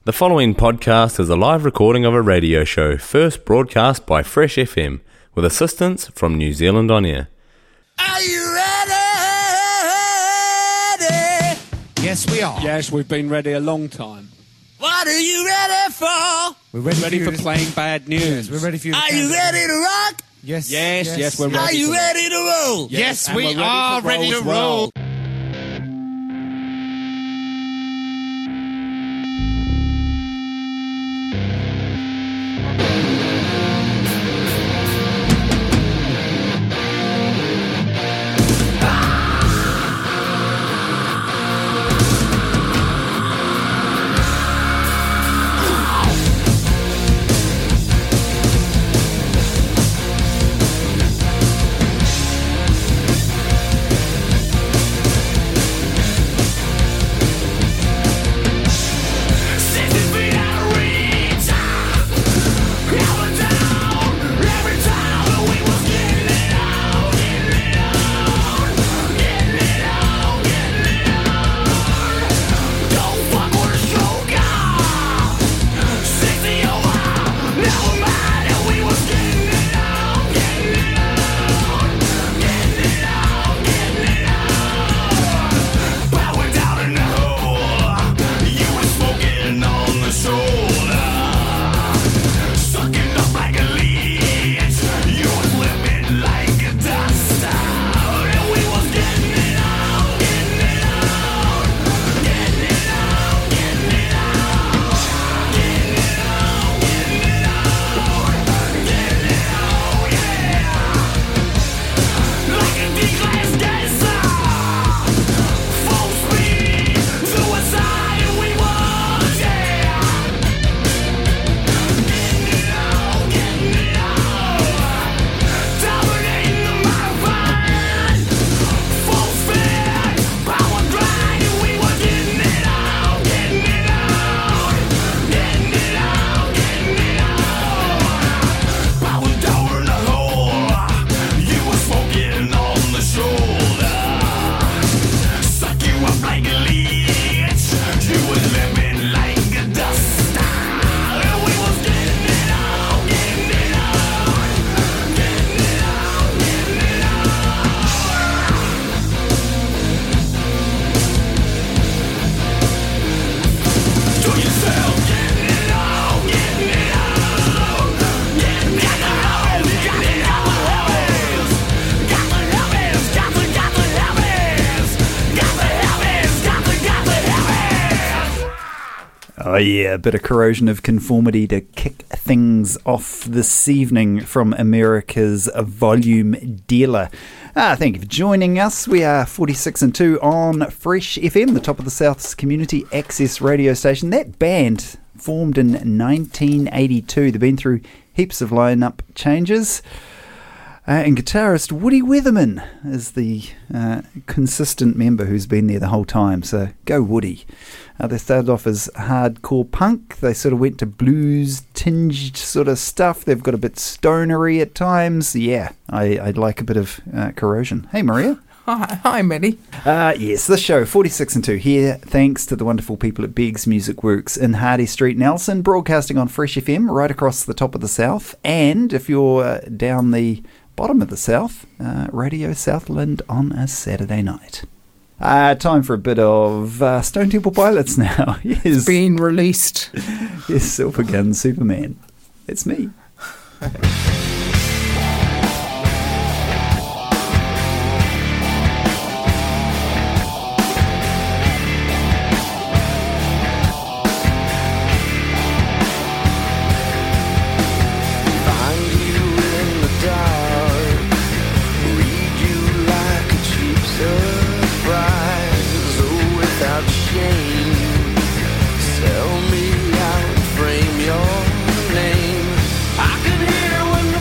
The following podcast is a live recording of a radio show first broadcast by Fresh FM with assistance from New Zealand On Air. Are you ready? Yes, we are. Yes, we've been ready a long time. What are you ready for? We're ready, Ready for playing bad news. Yes, we're ready for you. Are you ready to rock? Yes, Yes, we're ready. Are you ready to roll? Yes, and we we're are ready to as roll. well. Oh yeah, a bit of Corrosion of Conformity to kick things off this evening from America's volume dealer. Thank you for joining us. We are 46 and 2 on Fresh FM, the top of the South's community access radio station. That band formed in 1982. They've been through heaps of lineup changes. And guitarist Woody Weatherman is the consistent member who's been there the whole time. So go Woody. They started off as hardcore punk. They sort of went to blues-tinged sort of stuff. They've got a bit stonery at times. Yeah, I'd like a bit of Corrosion. Hey, Maria. Hi, Maddie. Yes, this show, 46 and 2 here, thanks to the wonderful people at Beggs Music Works in Hardy Street, Nelson, broadcasting on Fresh FM right across the top of the South. And if you're down the bottom of the South, Radio Southland on a Saturday night. Time for a bit of Stone Temple Pilots now. Yes. Being released. Yes, Silver Gun Superman. It's me. Tell me how to frame your name. I could hear when the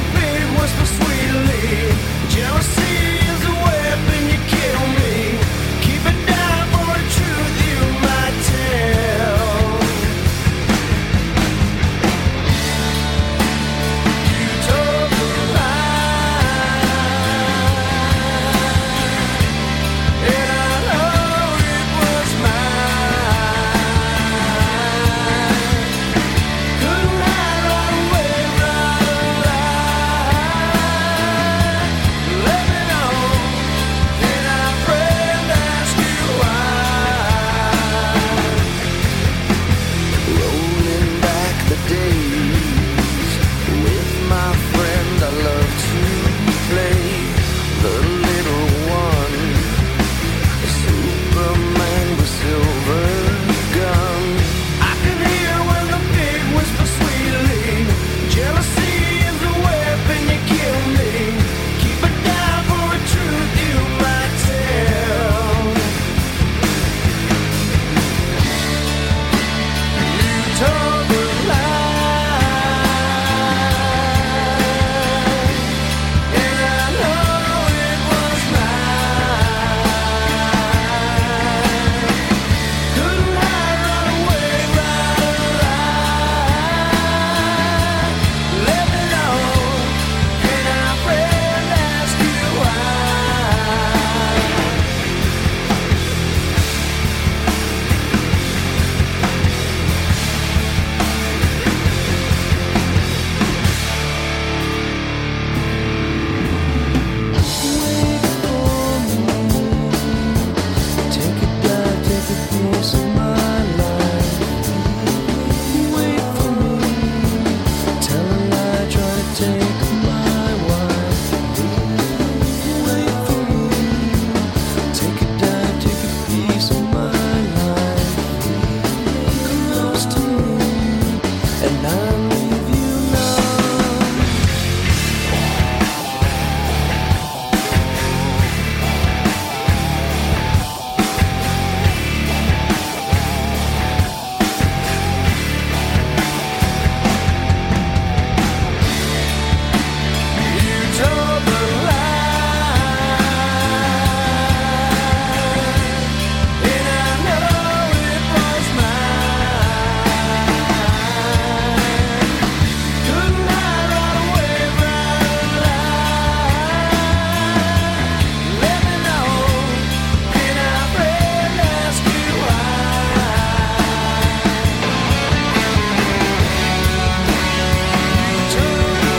and none leave you none. You told the lie, and I know it was mine. Couldn't hide right away from the lie. Let me know, and I pray and ask you why. You told the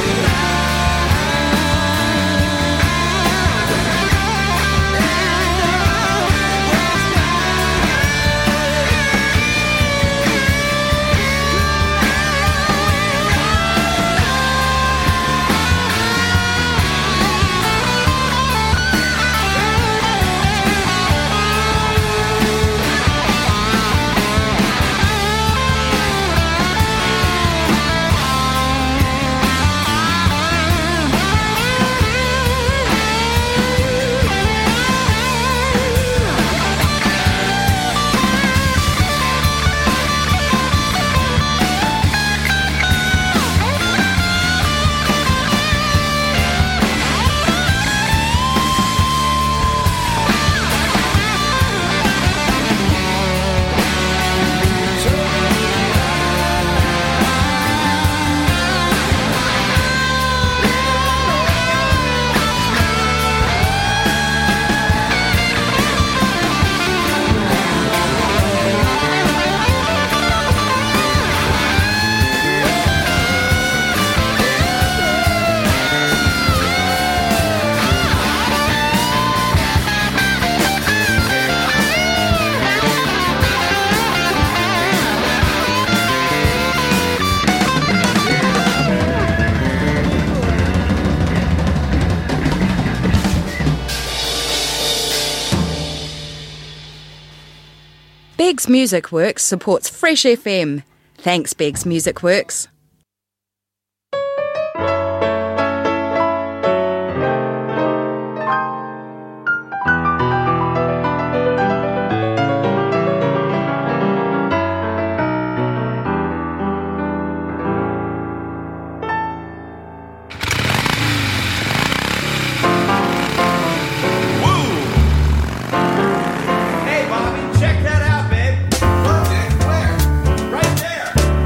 Beggs Music Works supports Fresh FM. Thanks, Beggs Music Works. Hey, Bobby, check that out, babe. Okay, where? Right there.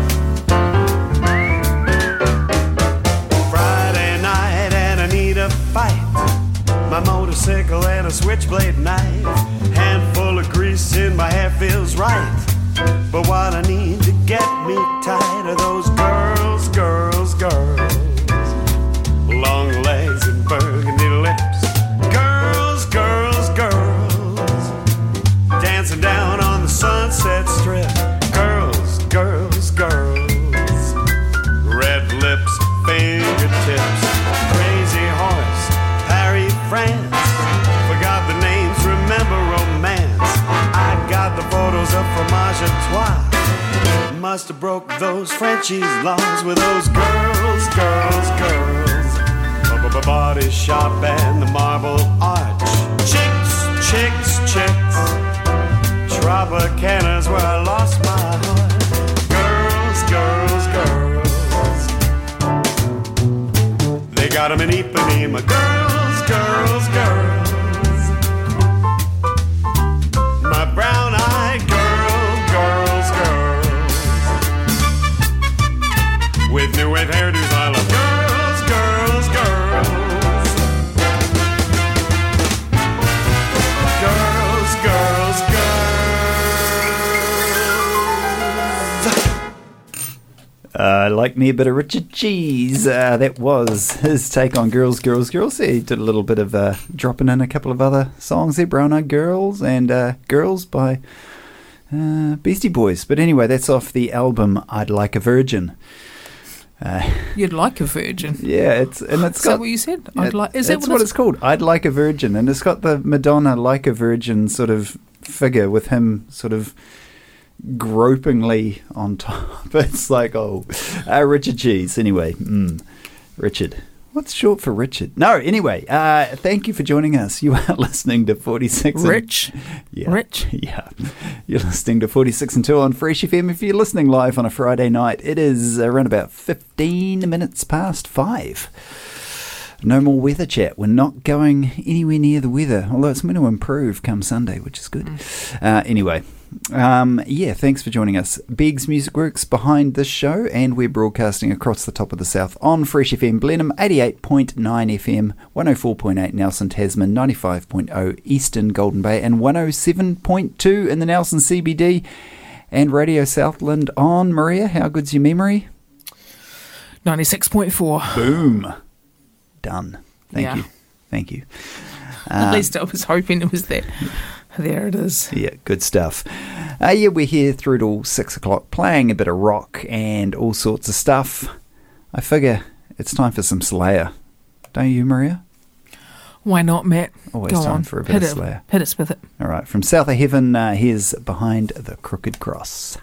Friday night and I need a fight. My motorcycle and a switchblade knife. Handful of grease in my hair feels right. But what I need to get me tight are those girls, girls, girls. Long legs and burgundy lips. Girls, girls, girls. Dancing down on the Sunset Strip. Girls, girls, girls. Red lips, fingertips. Crazy horse, Paris, France. Forgot the names, remember romance. I got the photos of Fromage à Trois. Must have broke those Frenchies' laws with those girls, girls, girls. Body shop and the Marble Arch. Chicks, chicks, chicks. Tropicana's where I lost my heart. Girls, girls, girls. They got 'em in Ipanema. Girls, girls, girls. My brown-eyed girls, girls. With new wave hairdos, I love girls, girls, girls. Girls, girls, girls. Like me a bit of Richard Cheese. That was his take on Girls, Girls, Girls. He did a little bit of dropping in a couple of other songs there, Brown Eyed Girls and Girls by Beastie Boys. But anyway, that's off the album I'd Like a Virgin. You'd like a virgin. Yeah, is that what you said? That's what it's called. I'd Like a Virgin, and it's got the Madonna Like a Virgin sort of figure with him sort of gropingly on top. It's like, Richard Cheese. Anyway, Richard. What's short for Richard? No, anyway, thank you for joining us. You are listening to 46 Rich. Yeah. Rich. Yeah. You're listening to 46 and 2 on Fresh FM. If you're listening live on a Friday night, it is around about 15 minutes past 5. No more weather chat. We're not going anywhere near the weather, although it's going to improve come Sunday, which is good. Anyway. Thanks for joining us. Beggs Music Works behind this show, and we're broadcasting across the top of the south on Fresh FM Blenheim, 88.9 FM, 104.8 Nelson Tasman, 95.0 Eastern Golden Bay, and 107.2 in the Nelson CBD, and Radio Southland on, Maria, how good's your memory? 96.4. Boom. Done. Thank you. At least I was hoping it was that. There it is. Yeah, good stuff. We're here through till 6 o'clock playing a bit of rock and all sorts of stuff. I figure it's time for some Slayer. Don't you, Maria? Why not, Matt? Always Go time on. for a bit of Slayer. Hit us with it. All right, from South of Heaven, here's Behind the Crooked Cross.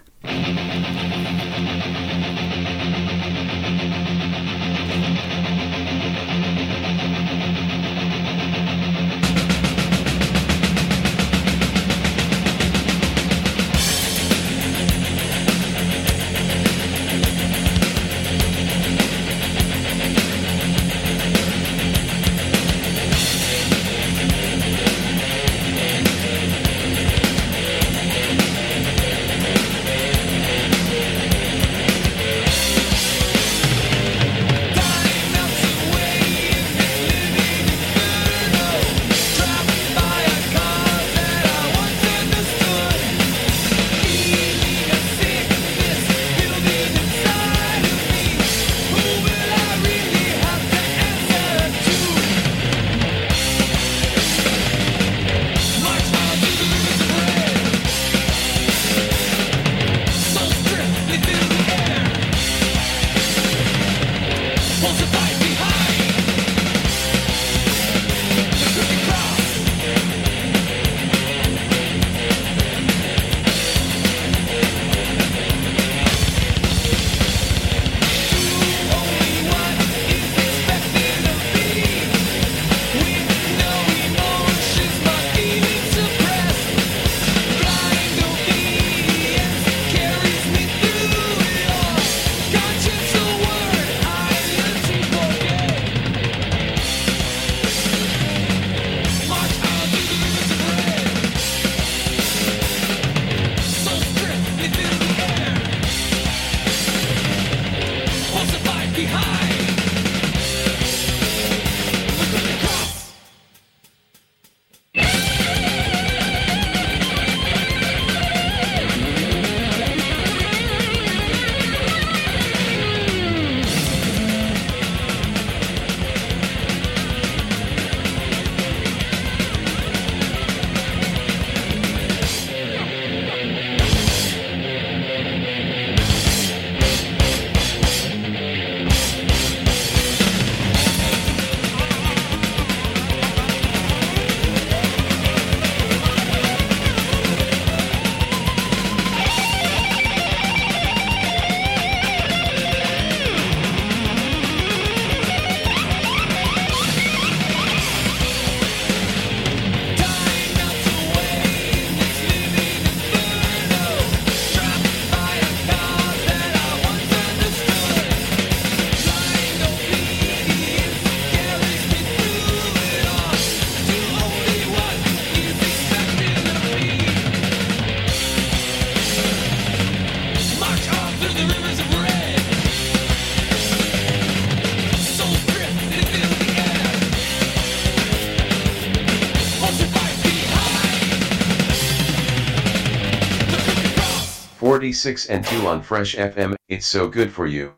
.46 and 2 on Fresh FM, it's so good for you.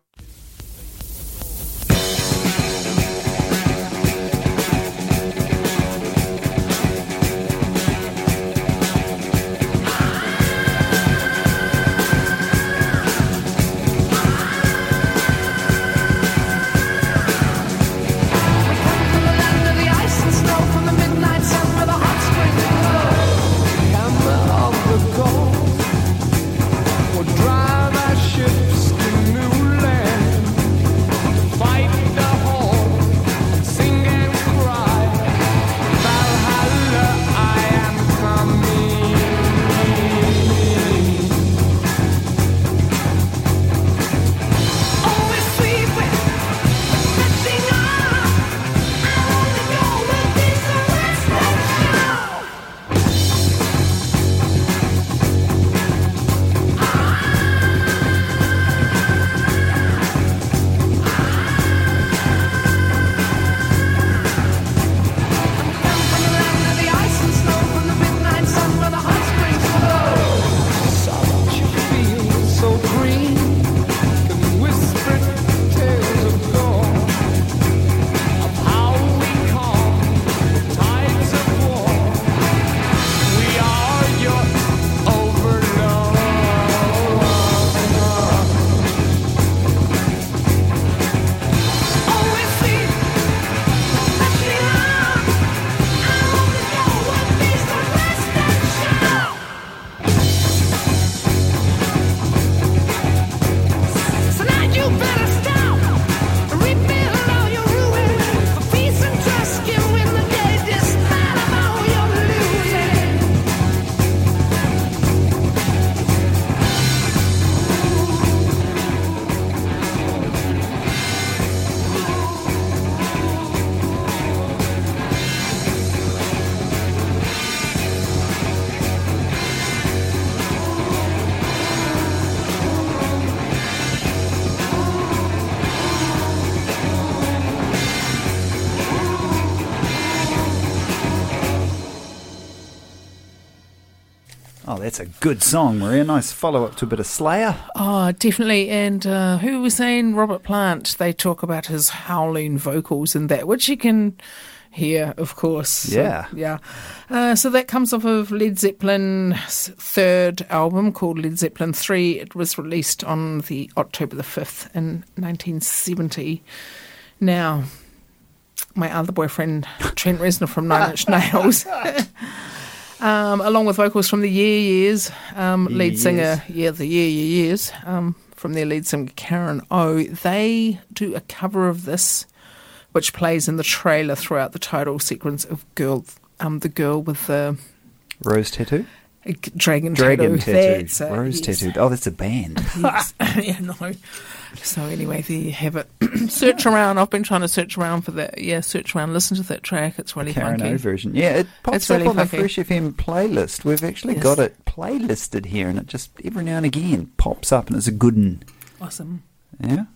Oh, that's a good song, Maria. Nice follow-up to a bit of Slayer. Oh, definitely. And who was saying Robert Plant? They talk about his howling vocals and that, which you can hear, of course. Yeah. So, yeah. So that comes off of Led Zeppelin's third album called Led Zeppelin 3. It was released on the October the 5th in 1970. Now, my other boyfriend, Trent Reznor from Nine Inch Nails, along with vocals from the Years, lead singer, the Years, from their lead singer Karen O, they do a cover of this, which plays in the trailer throughout the title sequence of the girl with the Rose tattoo? Dragon tattoo. That's Rose tattoo. Oh, that's a band. Yes. Yeah, no. So anyway, there you have it. Search around. I've been trying to search around for that. Yeah, search around. Listen to that track. It's really Karen funky. O version. Yeah, it pops It's up really on funky. the Fresh FM playlist. We've actually got it playlisted here, and it just every now and again pops up, and it's a good one. Awesome. Yeah.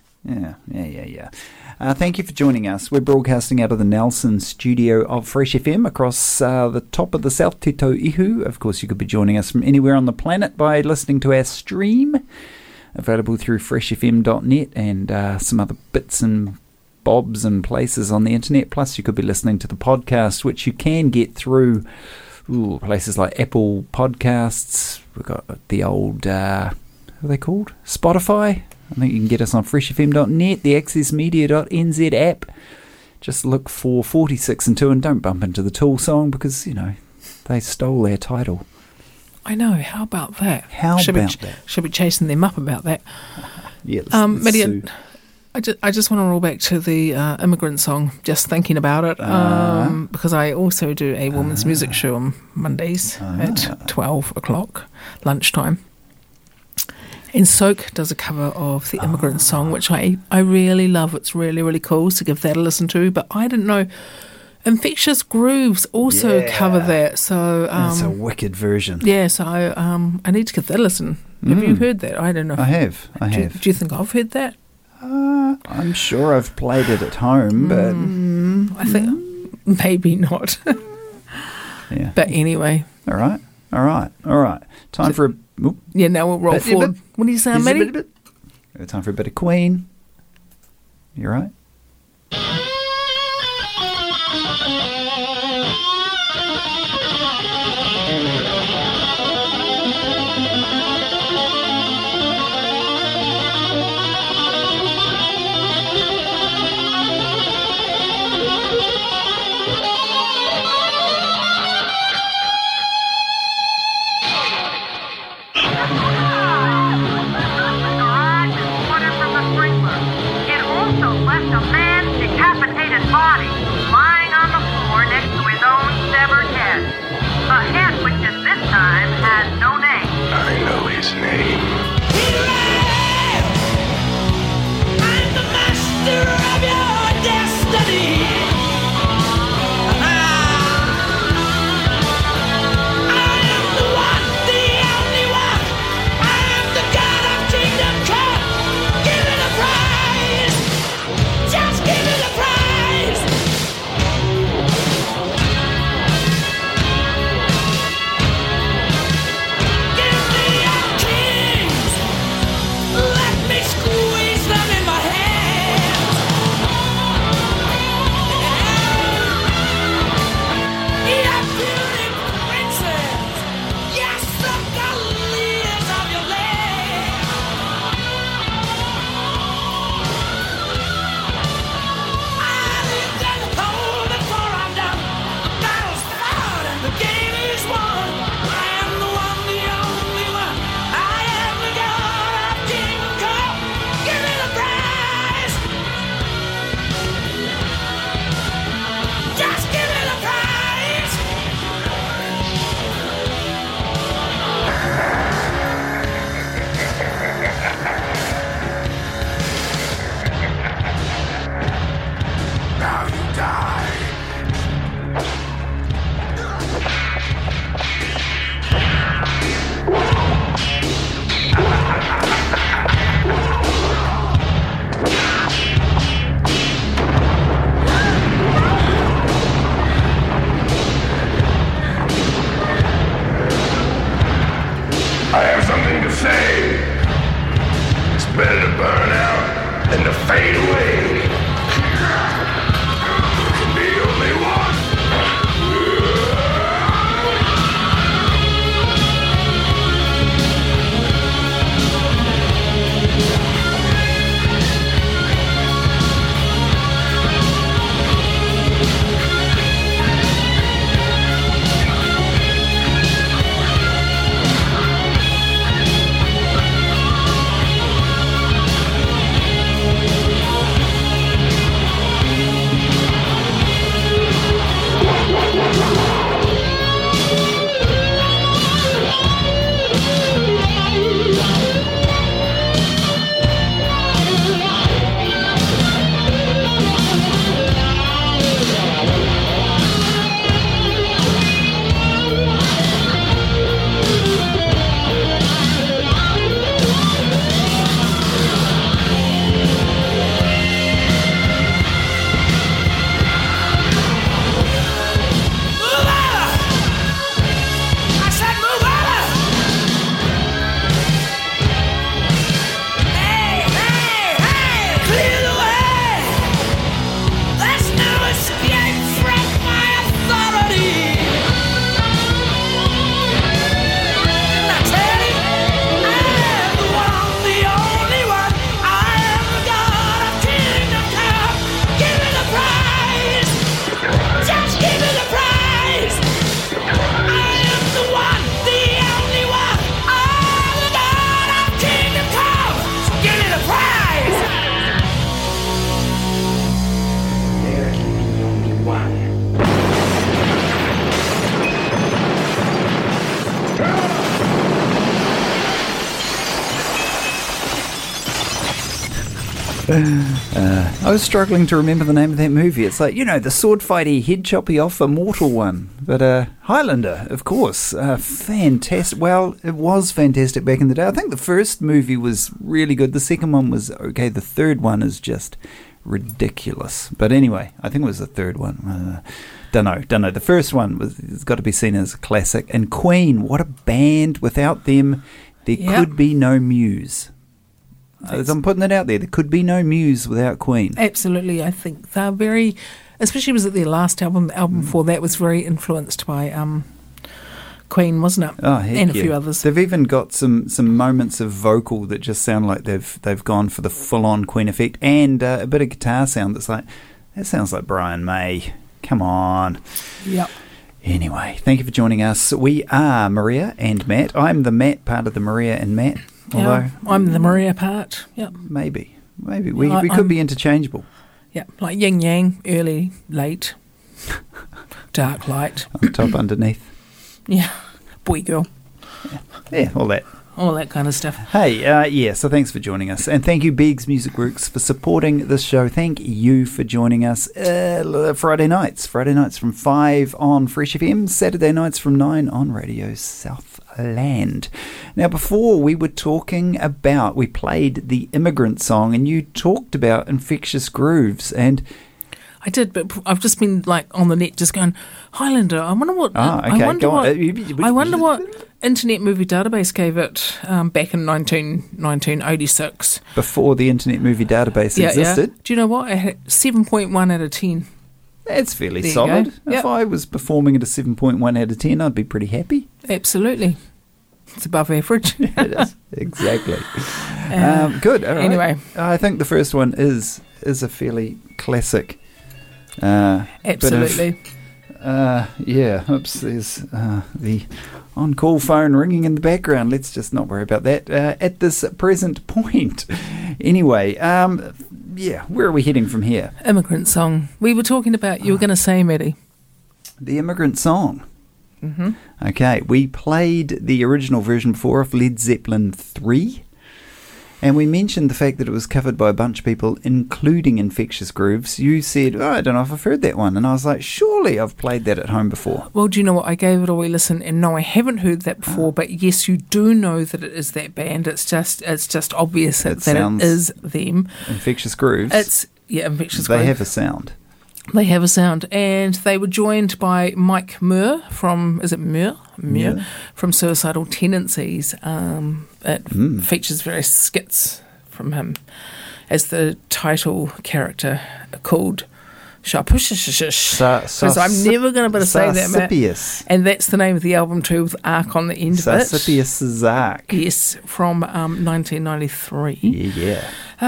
Thank you for joining us. We're broadcasting out of the Nelson studio of Fresh FM across the top of the South Te Tauihu. Of course, you could be joining us from anywhere on the planet by listening to our stream, available through freshfm.net and some other bits and bobs and places on the internet. Plus, you could be listening to the podcast, which you can get through places like Apple Podcasts. We've got the old, what are they called? Spotify. I think you can get us on freshfm.net, the accessmedia.nz app. Just look for 46 and 2 and don't bump into the Tool song because, they stole their title. I know. How about that? Should be chasing them up about that. Yeah, Midian, I just want to roll back to the Immigrant song, just thinking about it, because I also do a women's music show on Mondays at 12 o'clock, lunchtime. And Soak does a cover of the Immigrant song, which I really love. It's really, really cool, so give that a listen to. But I didn't know Infectious Grooves also cover that. So that's a wicked version. Yeah, so I need to give that a listen. Have you heard that? I don't know. I have. Do you think I've heard that? I'm sure I've played it at home, but I think maybe not. Yeah. But anyway. All right. Time for a... Oop. Yeah, now we'll roll forward. What do you say, Matty? Time for a bit of Queen. You right? It also left a man decapitated. and to fade away. The only one. I was struggling to remember the name of that movie. It's like, the sword fighty, head choppy off immortal one. But Highlander, of course. Fantastic. Well, it was fantastic back in the day. I think the first movie was really good. The second one was okay. The third one is just ridiculous. But anyway, I think it was the third one. Don't know. The first one has got to be seen as a classic. And Queen, what a band. Without them, there could be no Muse. As I'm putting it out there could be no Muse without Queen. Absolutely. I think they're very, especially was it their last album, the album before that was very influenced by Queen, wasn't it? Oh, heck and a few others. They've even got some moments of vocal that just sound like they've gone for the full-on Queen effect, and a bit of guitar sound that's like, that sounds like Brian May. Come on. Yep. Anyway, thank you for joining us. We are Maria and Matt. I'm the Matt part of the Maria and Matt. Although I'm the Maria part. Yep. Maybe we could be interchangeable. Yeah, like yin yang, early, late, dark, light, on top, underneath. Yeah, boy, girl. Yeah, all that kind of stuff. Hey, so thanks for joining us, and thank you, Biggs Music Works, for supporting this show. Thank you for joining us. Friday nights from 5 on Fresh FM, Saturday nights from 9 on Radio Southland. Now, before we played the Immigrant Song, and you talked about Infectious Grooves, and I did, but I've just been on the net, just going Highlander. I wonder what. Okay, I wonder what Internet Movie Database gave it back in 1986. Before the Internet Movie Database existed. Yeah. Do you know what? I had 7.1 out of 10. That's fairly solid. If I was performing at a 7.1 out of 10, I'd be pretty happy. Absolutely. It's above average. It is. Exactly. Good. All right. Anyway. I think the first one is a fairly classic. Absolutely. Oops, there's the on-call phone ringing in the background. Let's just not worry about that at this present point. Anyway, where are we heading from here? Immigrant Song. We were talking about, you were going to say, Maddie. The Immigrant Song. Mm-hmm. Okay, we played the original version before of Led Zeppelin 3. And we mentioned the fact that it was covered by a bunch of people, including Infectious Grooves. You said, I don't know if I've heard that one. And I was like, surely I've played that at home before. Well, do you know what? I gave it a wee listen, and no, I haven't heard that before. But yes, you do know that it is that band. It's just obvious that it is them. Infectious Grooves. Infectious Grooves. They have a sound. They have a sound, and they were joined by Mike Muir from, is it Muir? Muir from Suicidal Tendencies. It features various skits from him. as the title character called Sharpushish. Because I'm never going to be able to say that, Matt. Sarsipius. And that's the name of the album too, with Ark on the end of it. Sarsipius' Ark. Yes, from 1993. Yeah.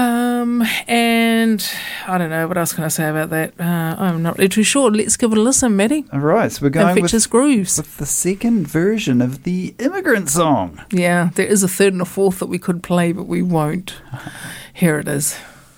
And I don't know, what else can I say about that? I'm not really too sure. Let's give it a listen, Maddie. All right, so we're going Infectious Grooves. with the second version of the Immigrant Song. Yeah, there is a third and a fourth that we could play, but we won't. Here it is.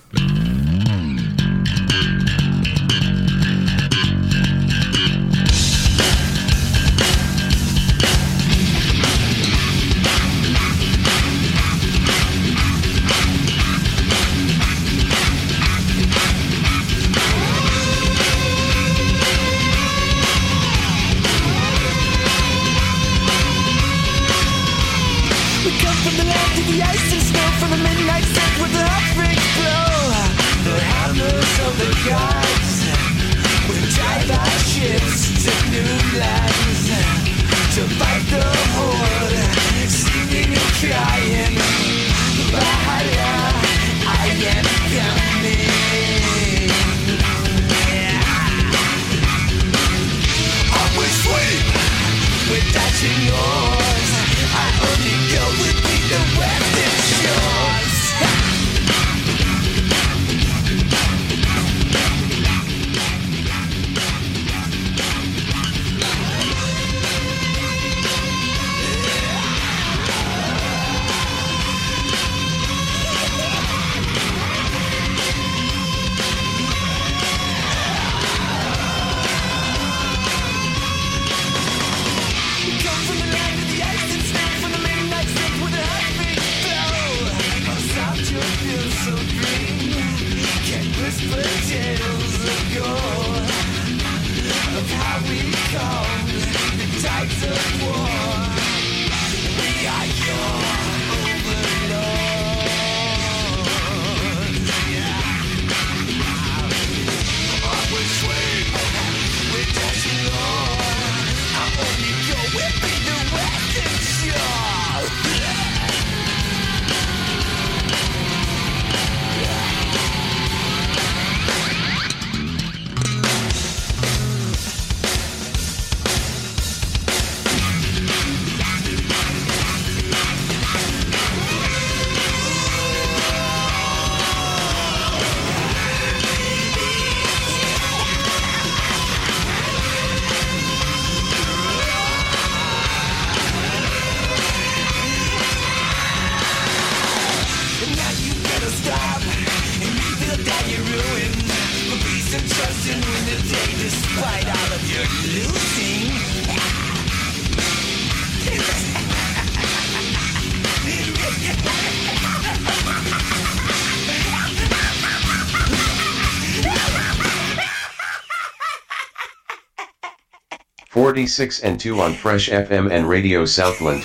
.46 and 2 on Fresh FM and Radio Southland.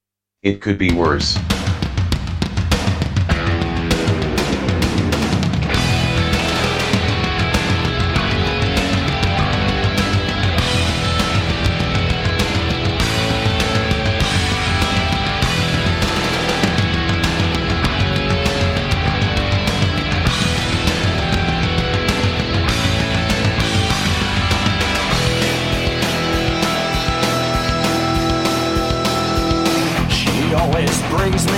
It could be worse. Brings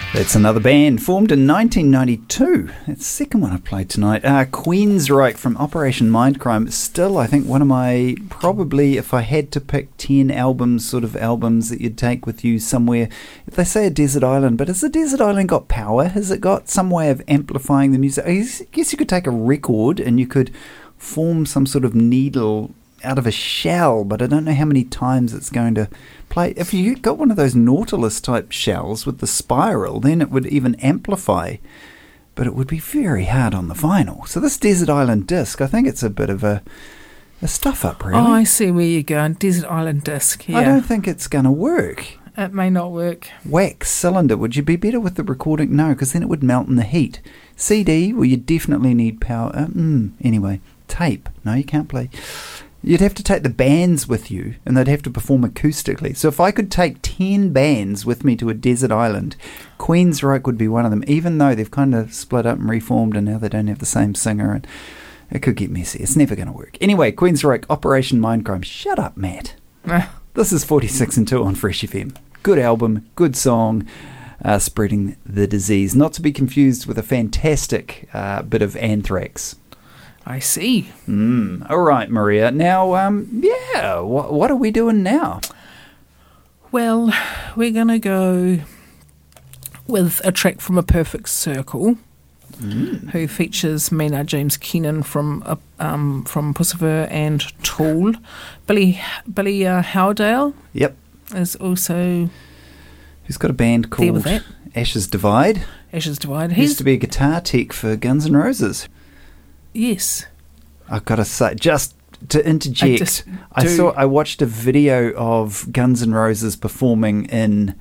That's another band formed in 1992. That's the second one I played tonight. Queensryche from Operation Mindcrime. Still, I think one of my, probably if I had to pick 10 albums that you'd take with you somewhere. If they say a desert island, but has the desert island got power? Has it got some way of amplifying the music? I guess you could take a record and you could form some sort of needle out of a shell, but I don't know how many times it's going to play. If you got one of those Nautilus type shells with the spiral, then it would even amplify, but it would be very hard on the vinyl. So this Desert Island disc, I think it's a bit of a stuff up, really. Oh, I see where you're going. Desert Island disc, yeah. I don't think it's going to work. It may not work. Wax cylinder, would you be better with the recording? No, because then it would melt in the heat. CD, well, you definitely need power. Anyway, tape. No, you can't play. You'd have to take the bands with you, and they'd have to perform acoustically. So if I could take 10 bands with me to a desert island, Queensryche would be one of them, even though they've kind of split up and reformed, and now they don't have the same singer, and it could get messy. It's never going to work. Anyway, Queensryche, Operation Mindcrime. Shut up, Matt. This is 46 and 2 on Fresh FM. Good album, good song, spreading the disease. Not to be confused with a fantastic bit of Anthrax. I see. All right, Maria. Now, what are we doing now? Well, we're going to go with a track from A Perfect Circle, who features Maynard James Keenan from Puscifer and Tool. Billy Howdale. Yep. Is also... Who's got a band called Ashes Divide. Ashes Divide. He used to be a guitar tech for Guns N' Roses. Yes. I've got to say, just to interject, I watched a video of Guns N' Roses performing in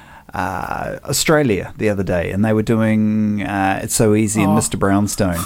Australia the other day, and they were doing It's So Easy and Mr. Brownstone.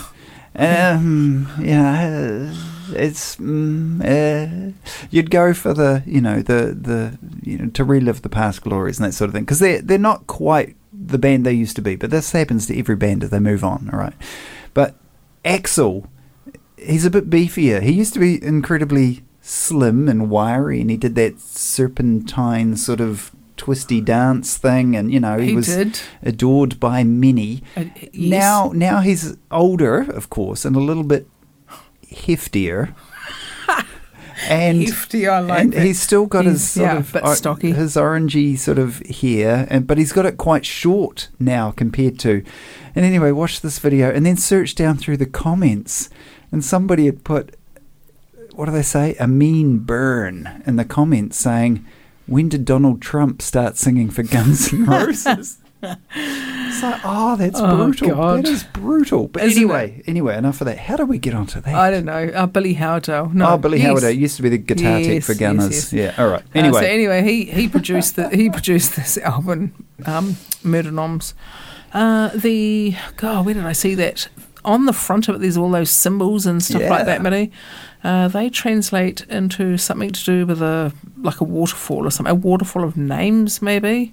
It's you'd go for the to relive the past glories and that sort of thing, because they're not quite the band they used to be, but this happens to every band as they move on, all right? But Axl, he's a bit beefier. He used to be incredibly slim and wiry, and he did that serpentine sort of twisty dance thing, and he was adored by many. Yes. Now he's older, of course, and a little bit heftier. And hefty, I like and that. He's still got his stocky, his orangey sort of hair, but he's got it quite short now compared to. And anyway, watch this video and then search down through the comments, and somebody had put, what do they say? A mean burn in the comments saying, "When did Donald Trump start singing for Guns N' Roses?" It's like, that's brutal. God. That is brutal. But anyway, enough of that. How do we get onto that? I don't know. Billy Howdale. No, Billy Howdale used to be the guitar tech for Gunners. Yes. Yeah. All right. Anyway, he produced this album, Murder Noms. Where did I see that? On the front of it, there's all those symbols and stuff like that, Mitty. They translate into something to do with a waterfall or something, a waterfall of names, maybe.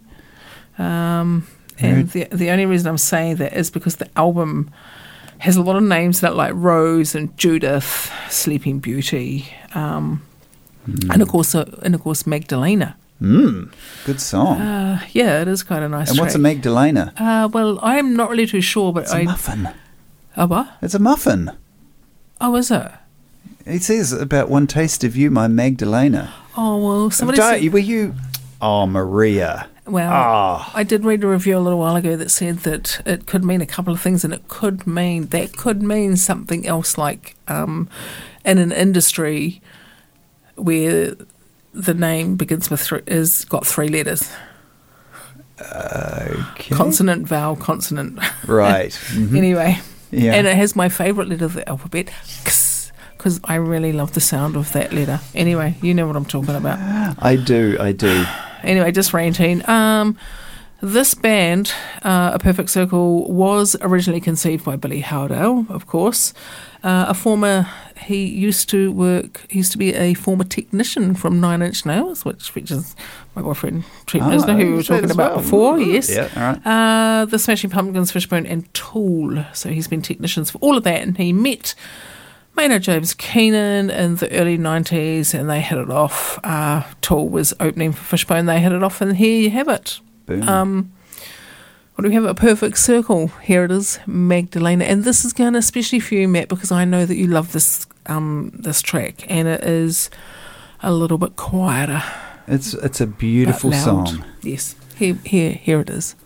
And the only reason I'm saying that is because the album has a lot of names that, like Rose and Judith, Sleeping Beauty, and of course Magdalena. Good song. It is quite a nice. And what's a Magdalena? Well, I'm not really too sure, but it's a muffin. A what? It's a muffin. Oh, is it? It says about one taste of you, my Magdalena. Oh well, somebody were you? Oh, Maria. Well, I did read a review a little while ago that said that it could mean a couple of things, and it could mean something else, like in an industry where the name begins with got 3 letters. Okay. Consonant, vowel, consonant. Right. Mm-hmm. Anyway, yeah. And it has my favourite letter of the alphabet, because I really love the sound of that letter. Anyway, you know what I'm talking about. I do. Anyway, just ranting. This band, A Perfect Circle, was originally conceived by Billy Howdale, of course. He used to be a former technician from Nine Inch Nails, which features my boyfriend Trent Reznor, who we were talking about before. Yes, yeah, all right. The Smashing Pumpkins, Fishbone, and Tool. So he's been technicians for all of that, and he met Maynard James Keenan in the early 90s, and they hit it off. Tool was opening for Fishbone, they hit it off, and here you have it. Boom. What do we have? A perfect circle. Here it is, Magdalena. And this is going especially for you, Matt, because I know that you love this this track, and it is a little bit quieter. It's a beautiful but loud. song. Yes. Here it is.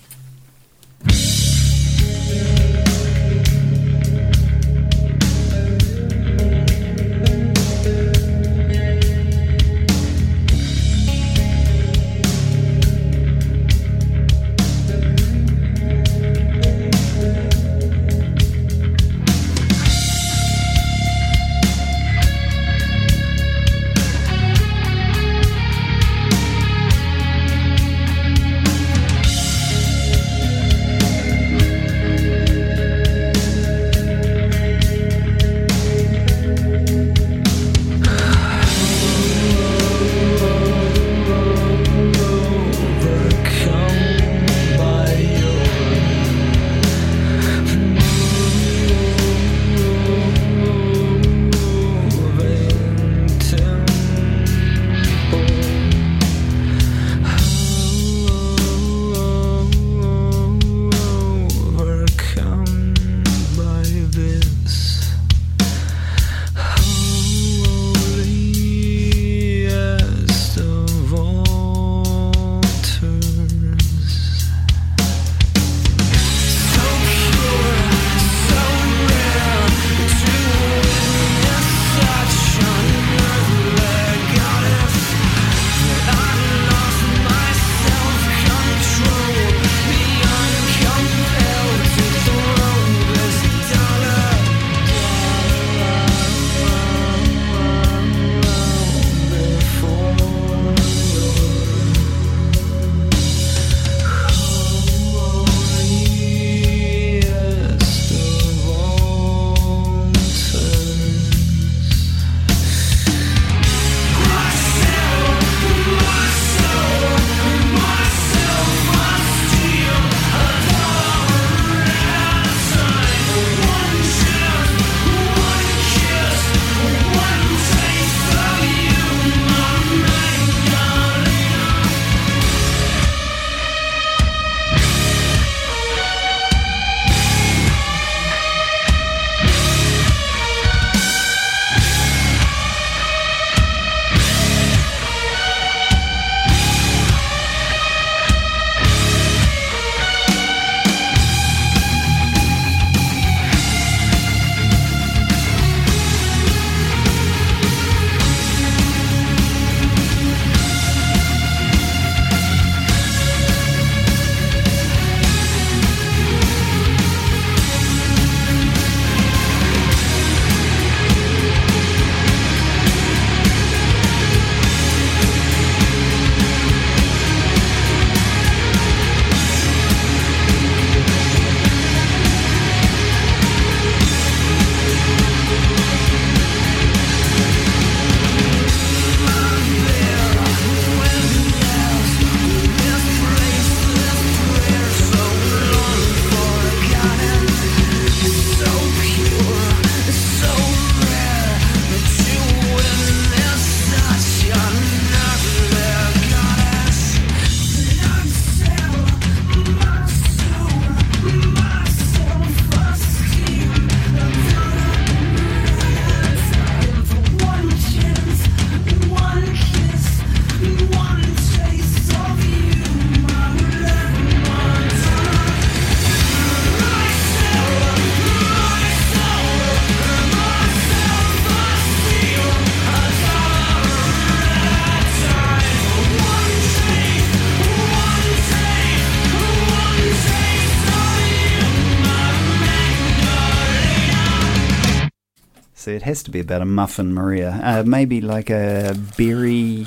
See, it has to be about a muffin, Maria. Maybe like a berries.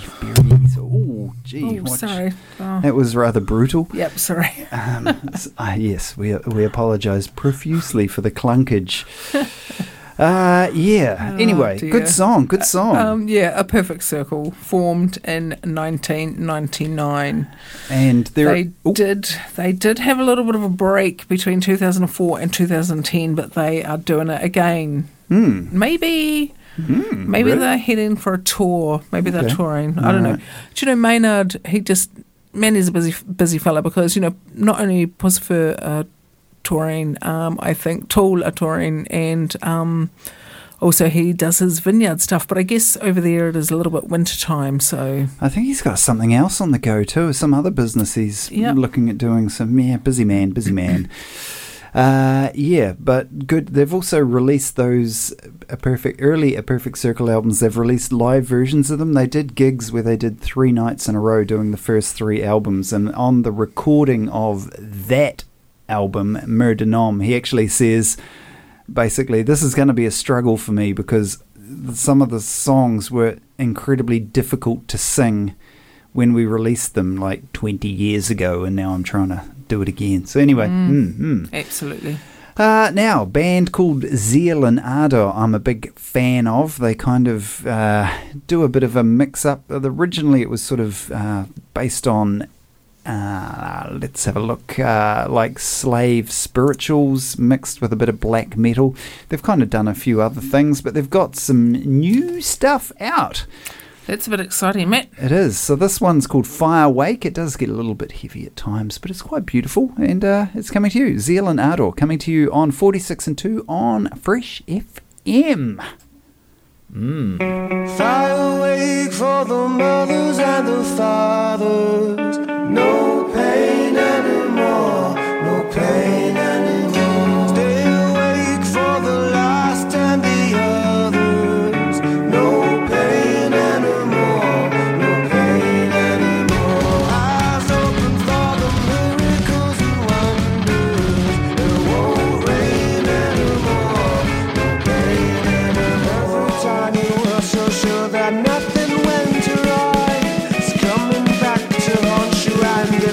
Oh, gee. Oh, sorry. Oh. That was rather brutal. Yep, sorry. Yes, we apologise profusely for the clunkage. Yeah. Anyway, dear. good song. Yeah, A Perfect Circle, formed in 1999. And they did have a little bit of a break between 2004 and 2010, but they are doing it again. Maybe really? They're heading for a tour. Maybe they're touring. I don't know. Do you know Maynard? He just Manny's a busy fella because, not only Puscifer touring, I think Tool are touring, and also he does his vineyard stuff, but I guess over there it is a little bit winter time, so... I think he's got something else on the go too, some other business he's looking at doing. Some, busy man. But good. They've also released those A Perfect Circle albums. They've released live versions of them. They did gigs where they did 3 nights in a row doing the first 3 albums, and on the recording of that album, Murder Nom, he actually says, basically, this is going to be a struggle for me because some of the songs were incredibly difficult to sing when we released them like 20 years ago, and now I'm trying to do it again. So anyway, absolutely. Now, band called Zeal and Ardor, I'm a big fan of. They kind of do a bit of a mix-up. Originally, it was sort of based on, let's have a look, like slave spirituals mixed with a bit of black metal. They've kind of done a few other things, but they've got some new stuff out. That's a bit exciting, Matt. It is. So this one's called Firewake. It does get a little bit heavy at times, but it's quite beautiful, and it's coming to you. Zeal and Ardor coming to you on 46 and 2 on Fresh FM. Fire awake for the mothers and the fathers. No pain anymore, no pain anymore. Stay awake for the last and the others. No pain anymore, no pain anymore. Eyes open for the miracles and wonders. It won't rain anymore, no pain anymore. Every time you were so sure that nothing went right, it's coming back to haunt you and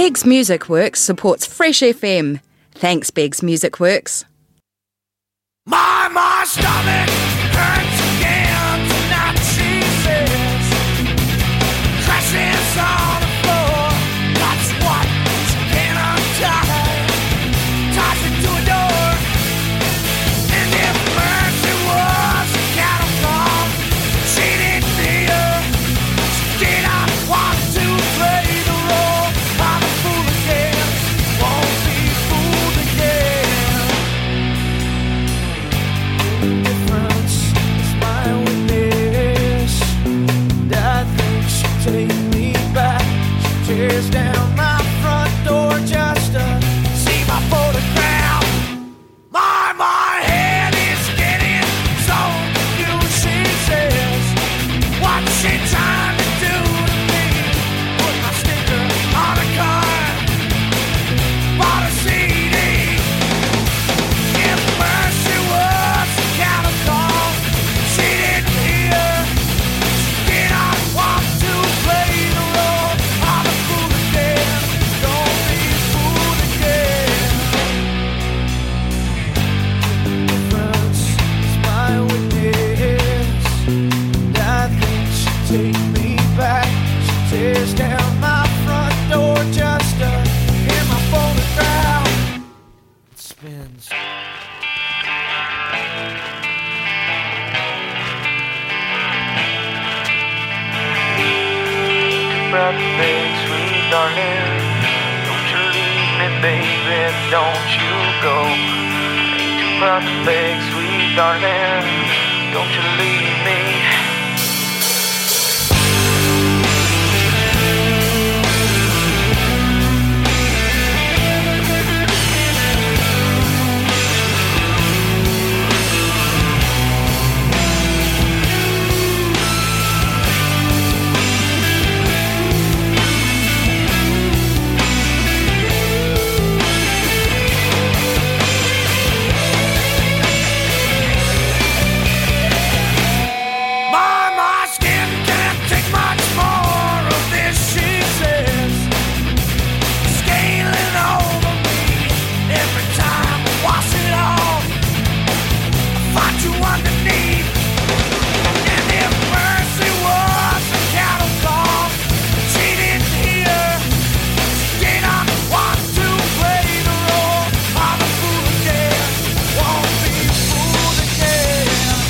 Beggs Music Works supports Fresh FM. Thanks, Beggs Music Works. My stomach hurts again tonight, she says. Crashes on the floor, that's what she can't untie. Ties me to a door, and if mercy was a cattle call, she didn't hear. She did not want to play the role. I'm a fool again, won't be fooled again. Difference is my witness, and I think she'll take me back. She tears down my front door just to see my photograph. My head is getting so confused, she says. What's she trying to do to me? Put my sticker on a card, bought a CD. If mercy was a cattle call, she didn't hear. She did not want to play the role. I'm a fool again, don't be fooled again. Difference is my witness, and I think she'll take me back. She tears down my front door just to hear my photograph. It spins. About the big sweet darling, don't you leave me, baby, don't you go. Ain't you proud to beg, sweet darling, don't you leave me. My skin can't take much more of this, she says. Scaling over me every time I wash it off. I find you underneath. And if mercy was a cattle call, she didn't hear. She did not want to play the role. I'm a fool again, won't be fooled again.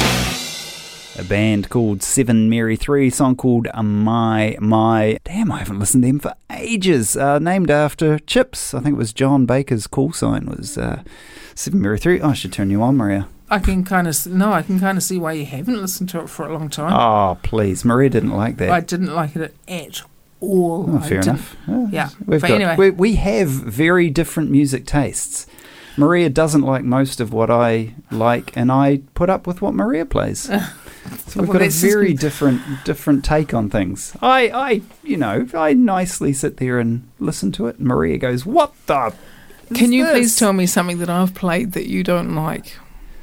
A band called 7 Mary 3, song called My. Damn, I haven't listened to them for ages. Named after Chips. I think it was John Baker's call sign was 7 Mary 3. Oh, I should turn you on, Maria. I can kind of see why you haven't listened to it for a long time. Oh, please. Maria didn't like that. I didn't like it at all. Oh, fair enough. Yeah. Anyway. We have very different music tastes. Maria doesn't like most of what I like, and I put up with what Maria plays. So we've got a very different take on things. I nicely sit there and listen to it, and Maria goes, "What the? Can you please tell me something that I've played that you don't like?"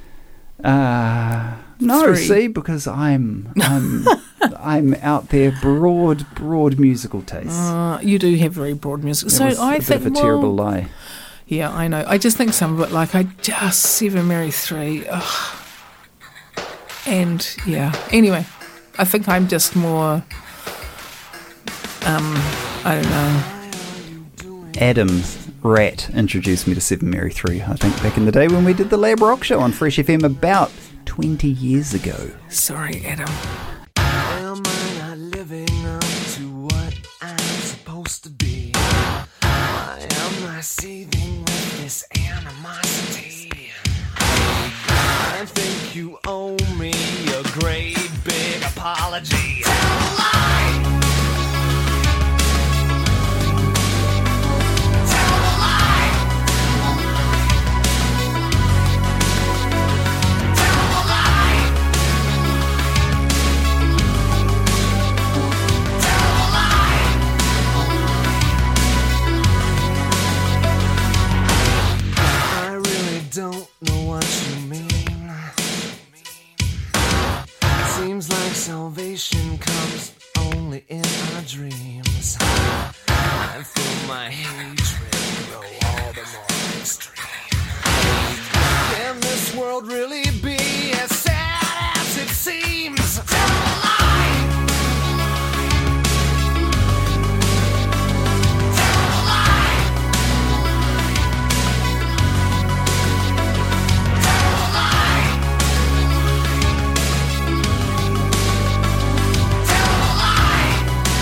No, 3. see, because I'm out there, broad musical tastes. You do have very broad music. So I think bit of a terrible lie. Yeah, I know. I just think some of it, like 7 Mary 3. Ugh. And yeah. Anyway, I think I'm just more. I don't know. Adam Rat introduced me to 7 Mary 3, I think, back in the day when we did the Lab Rock Show on Fresh FM about 20 years ago. Sorry, Adam. Am I not living up to what I'm supposed to be? Why am I seething with this animosity? I think you owe me a great big apology. Tell a lie! Tell a lie! Tell a lie! Tell a lie! I really don't know what you mean. Seems like salvation comes only in our dreams. And I feel my hatred grow all the more extreme. Can this world really be as sad as it seems? Tell a lie! Tell a lie! Tell a lie! Tell a lie!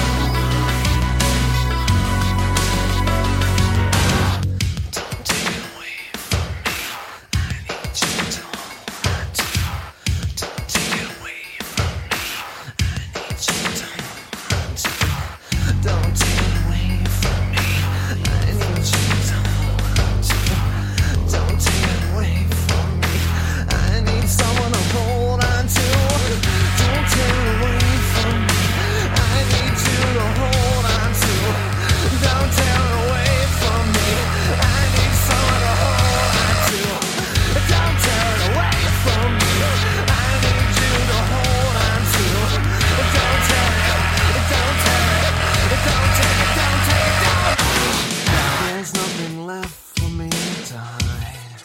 Don't take it away from me. I need you to hold on to. Don't take it away from me. I need you to hold on to. Don't take it away from me. I need you to hold on to. Don't take it away from me. I need someone to hold on to. Don't take it away from me. I need you to hold on to. Don't take it away from me. I need someone to hold on to. Don't tear it away from me. I need you to hold on to. Don't tear it. Don't tear it. Don't take it. Don't take it. Don't. There's nothing left for me to hide.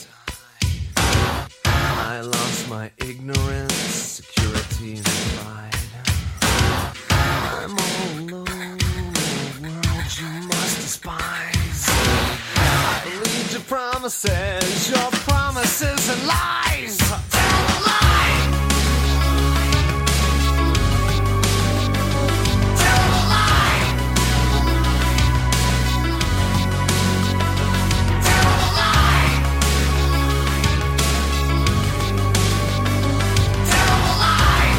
I lost my ignorance, security, and pride. I'm all alone in a world you must despise. I believe your promises and lies. Tell a lie. Tell a lie. Tell a lie. Tell a lie.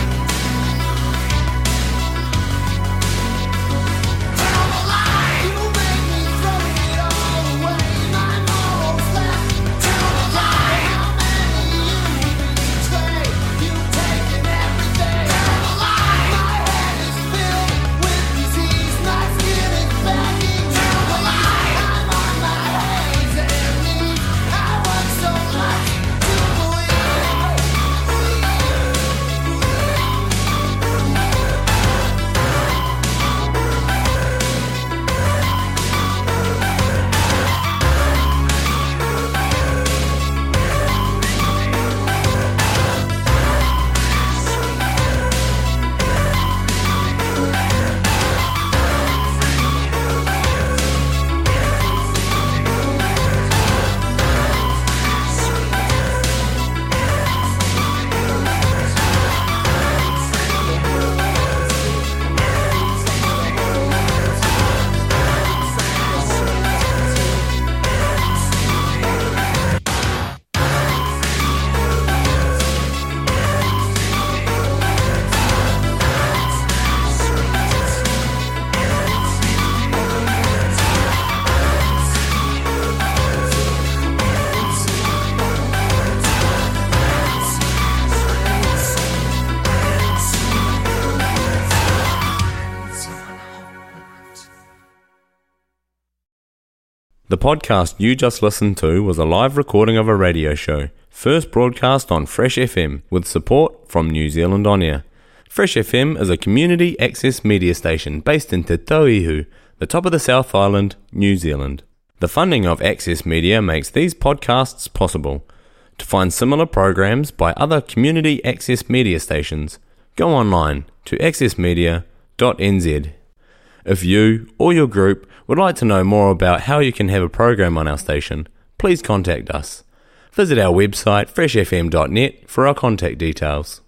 Tell a lie. You make me throw it all away. My morals left. Tell a lie. How many you betray? You've taken everything. Tell a lie. My head is filled with disease. My skin is begging. Tell a lie. I'm on my hands and knees. I want so much to believe. The podcast you just listened to was a live recording of a radio show, first broadcast on Fresh FM with support from New Zealand On Air. Fresh FM is a community access media station based in Te Tauihu, the top of the South Island, New Zealand. The funding of Access Media makes these podcasts possible. To find similar programs by other community access media stations, go online to accessmedia.nz. If you or your group would like to know more about how you can have a program on our station, please contact us. Visit our website freshfm.net for our contact details.